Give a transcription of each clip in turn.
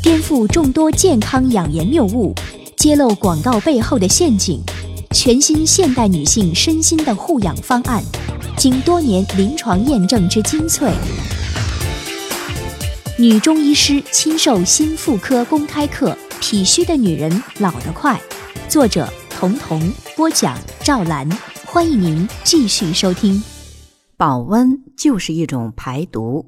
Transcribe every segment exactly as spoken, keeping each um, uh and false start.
颠覆众多健康养颜谬误，揭露广告背后的陷阱，全新现代女性身心的护养方案，经多年临床验证之精粹。女中医师亲授心妇科公开课，脾虚的女人老得快。作者童童，播讲赵兰。欢迎您继续收听。 保温就是一种排毒。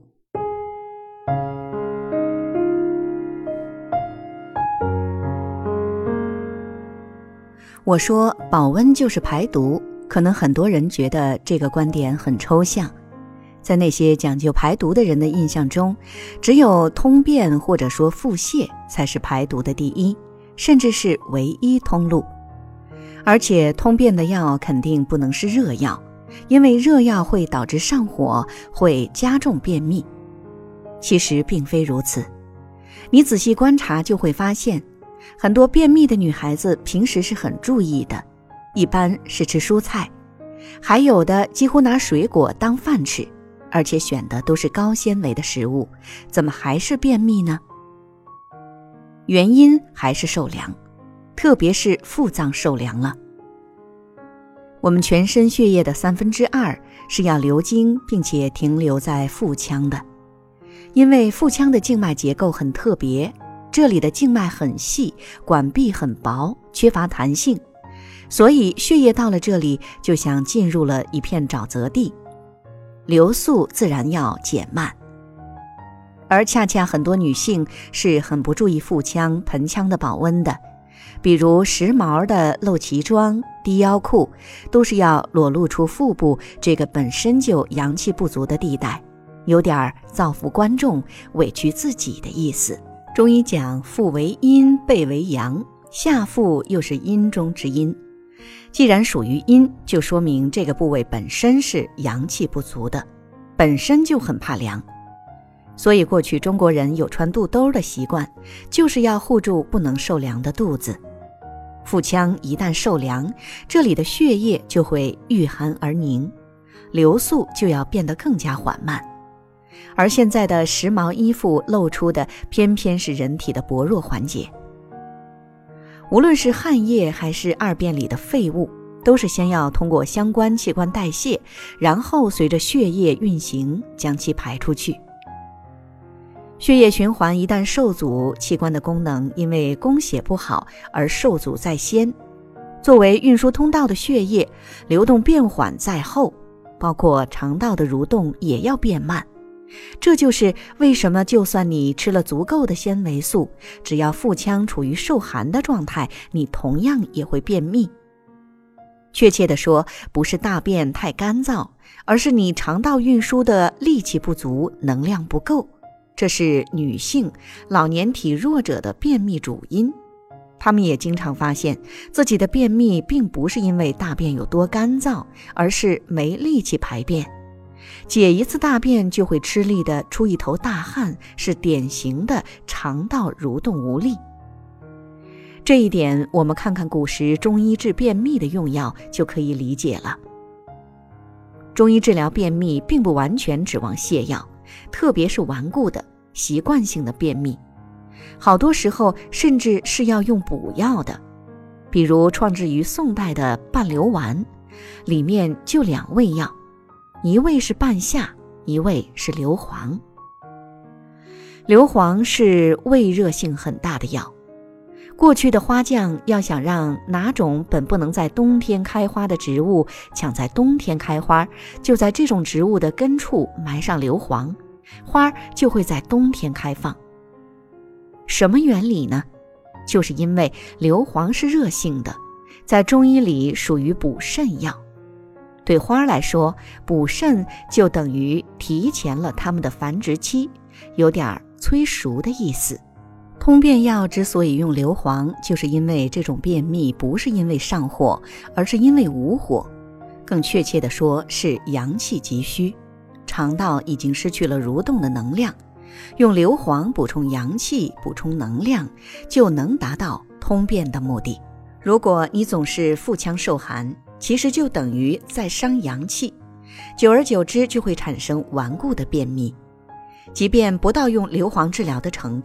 我说保温就是排毒，可能很多人觉得这个观点很抽象。在那些讲究排毒的人的印象中，只有通便或者说腹泻才是排毒的第一，甚至是唯一通路。而且通便的药肯定不能是热药，因为热药会导致上火，会加重便秘。其实并非如此，你仔细观察就会发现，很多便秘的女孩子平时是很注意的，一般是吃蔬菜，还有的几乎拿水果当饭吃，而且选的都是高纤维的食物，怎么还是便秘呢？原因还是受凉，特别是腹脏受凉了。我们全身血液的三分之二是要流经并且停留在腹腔的，因为腹腔的静脉结构很特别，这里的静脉很细，管壁很薄，缺乏弹性，所以血液到了这里就像进入了一片沼泽地，流速自然要减慢。而恰恰很多女性是很不注意腹腔、盆腔的保温的，比如时髦的露脐装、低腰裤，都是要裸露出腹部这个本身就阳气不足的地带，有点造福观众、委屈自己的意思。中医讲腹为阴，背为阳，下腹又是阴中之阴。既然属于阴，就说明这个部位本身是阳气不足的，本身就很怕凉。所以过去中国人有穿肚兜的习惯，就是要护住不能受凉的肚子。腹腔一旦受凉，这里的血液就会遇寒而凝，流速就要变得更加缓慢。而现在的时髦衣服露出的偏偏是人体的薄弱环节。无论是汗液还是二便里的废物，都是先要通过相关器官代谢，然后随着血液运行将其排出去。血液循环一旦受阻，器官的功能因为供血不好而受阻在先。作为运输通道的血液流动变缓在后，包括肠道的蠕动也要变慢。这就是为什么就算你吃了足够的纤维素，只要腹腔处于受寒的状态，你同样也会便秘。确切地说，不是大便太干燥，而是你肠道运输的力气不足，能量不够。这是女性、老年体弱者的便秘主因。她们也经常发现自己的便秘并不是因为大便有多干燥，而是没力气排便。解一次大便就会吃力地出一头大汗，是典型的肠道蠕动无力。这一点我们看看古时中医治便秘的用药就可以理解了。中医治疗便秘并不完全指望泻药，特别是顽固的习惯性的便秘，好多时候甚至是要用补药的。比如创制于宋代的半硫丸，里面就两味药，一味是半夏，一味是硫磺。硫磺是胃热性很大的药。过去的花匠要想让哪种本不能在冬天开花的植物抢在冬天开花，就在这种植物的根处埋上硫磺，花就会在冬天开放。什么原理呢？就是因为硫磺是热性的，在中医里属于补肾药。对花来说，补肾就等于提前了它们的繁殖期，有点催熟的意思。通便药之所以用硫磺，就是因为这种便秘不是因为上火，而是因为无火，更确切地说是阳气急虚，肠道已经失去了蠕动的能量，用硫磺补充阳气，补充能量，就能达到通便的目的。如果你总是腹腔受寒，其实就等于在伤阳气，久而久之就会产生顽固的便秘。即便不到用硫磺治疗的程度，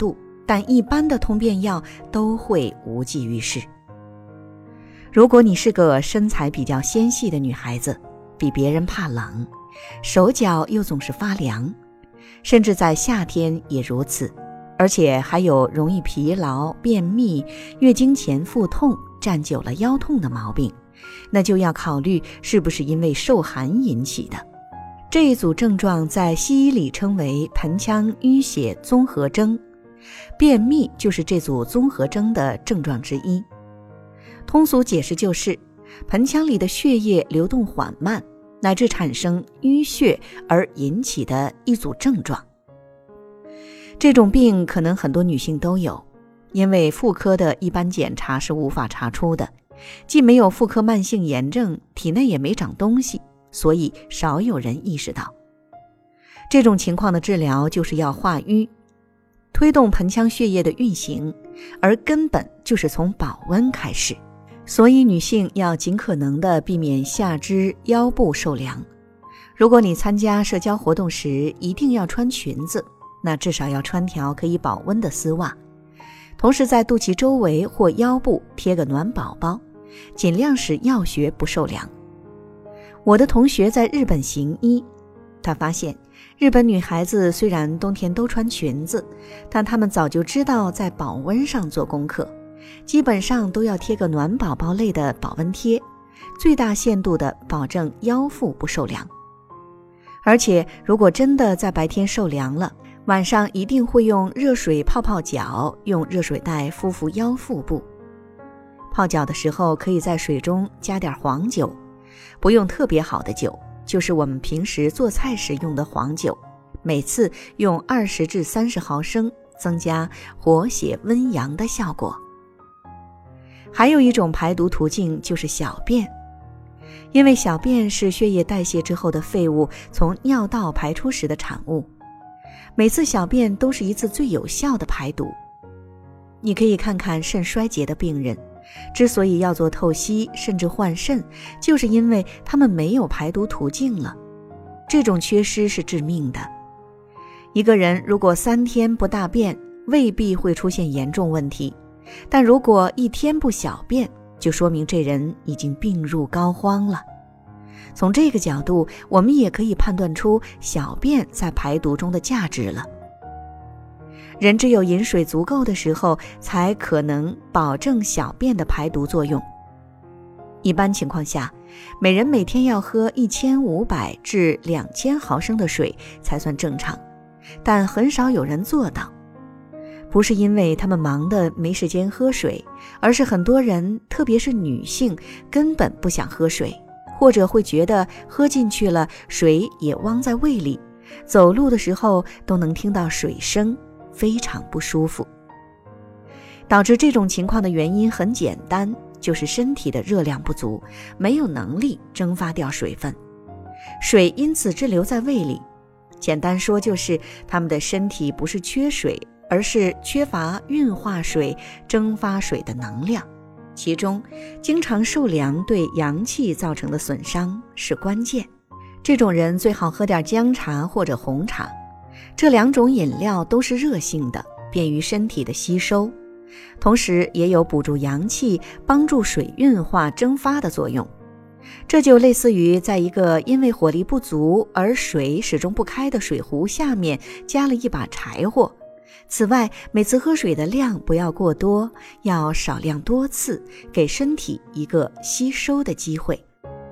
但一般的通便药都会无济于事。如果你是个身材比较纤细的女孩子，比别人怕冷，手脚又总是发凉，甚至在夏天也如此，而且还有容易疲劳、便秘、月经前腹痛、站久了腰痛的毛病，那就要考虑是不是因为受寒引起的。这一组症状在西医里称为盆腔淤血综合征，便秘就是这组综合征的症状之一。通俗解释就是，盆腔里的血液流动缓慢，乃至产生淤血而引起的一组症状。这种病可能很多女性都有，因为妇科的一般检查是无法查出的，既没有妇科慢性炎症，体内也没长东西，所以少有人意识到。这种情况的治疗就是要化瘀，推动盆腔血液的运行，而根本就是从保温开始。所以女性要尽可能地避免下肢、腰部受凉。如果你参加社交活动时一定要穿裙子，那至少要穿条可以保温的丝袜，同时在肚脐周围或腰部贴个暖宝宝，尽量使药穴不受凉。我的同学在日本行医，他发现日本女孩子虽然冬天都穿裙子，但她们早就知道在保温上做功课，基本上都要贴个暖宝宝类的保温贴，最大限度地保证腰腹不受凉。而且如果真的在白天受凉了，晚上一定会用热水泡泡脚，用热水袋敷敷腰腹部。泡脚的时候可以在水中加点黄酒，不用特别好的酒，就是我们平时做菜时用的黄酒，每次用二十至三十毫升，增加活血温阳的效果。还有一种排毒途径就是小便，因为小便是血液代谢之后的废物从尿道排出时的产物，每次小便都是一次最有效的排毒。你可以看看肾衰竭的病人，之所以要做透析甚至换肾，就是因为他们没有排毒途径了。这种缺失是致命的。一个人如果三天不大便，未必会出现严重问题，但如果一天不小便，就说明这人已经病入膏肓了。从这个角度，我们也可以判断出小便在排毒中的价值了。人只有饮水足够的时候，才可能保证小便的排毒作用。一般情况下，每人每天要喝一千五百至两千毫升的水才算正常，但很少有人做到。不是因为他们忙得没时间喝水，而是很多人，特别是女性，根本不想喝水，或者会觉得喝进去了，水也汪在胃里，走路的时候都能听到水声，非常不舒服。导致这种情况的原因很简单，就是身体的热量不足，没有能力蒸发掉水分，水因此滞留在胃里。简单说就是他们的身体不是缺水，而是缺乏运化水、蒸发水的能量，其中经常受凉对阳气造成的损伤是关键。这种人最好喝点姜茶或者红茶，这两种饮料都是热性的，便于身体的吸收，同时也有补助阳气、帮助水运化蒸发的作用。这就类似于在一个因为火力不足而水始终不开的水壶下面加了一把柴火。此外，每次喝水的量不要过多，要少量多次，给身体一个吸收的机会。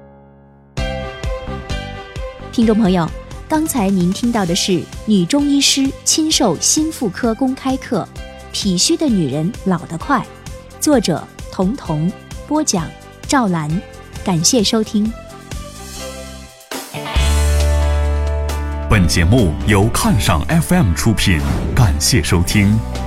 听众朋友，刚才您听到的是女中医师亲授心妇科公开课《体虚的女人老得快》，作者童童，播讲赵兰。感谢收听。 本节目由看上 F M 出品，感谢收听。